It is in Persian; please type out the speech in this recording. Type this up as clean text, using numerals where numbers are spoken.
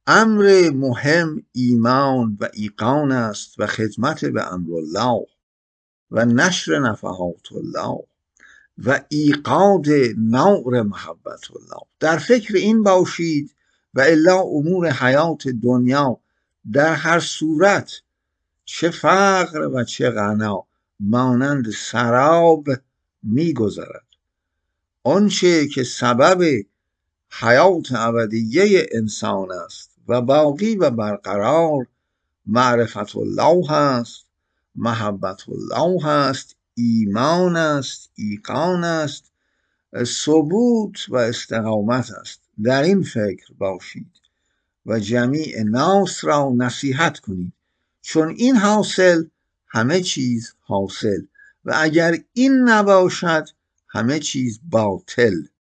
امر مهم ایمان و ایقان است و خدمت به امرالله و نشر نفحات الله و ایقاد نور محبت الله. در فکر این باشید و الا امور حیات دنیا در هر صورت، چه فقر و چه غنا، مانند سراب می‌گذرد. آنچه که سبب حیات ابدیه انسان است و باقی و برقرار، معرفت الله است، محبت الله است، ایمان است، ایقان است، ثبوت و استقامت است. در این فکر باشید و جمیع ناس را نصیحت کنید، چون این حاصل همه چیز حاصل، و اگر این نباشد همه چیز باطل.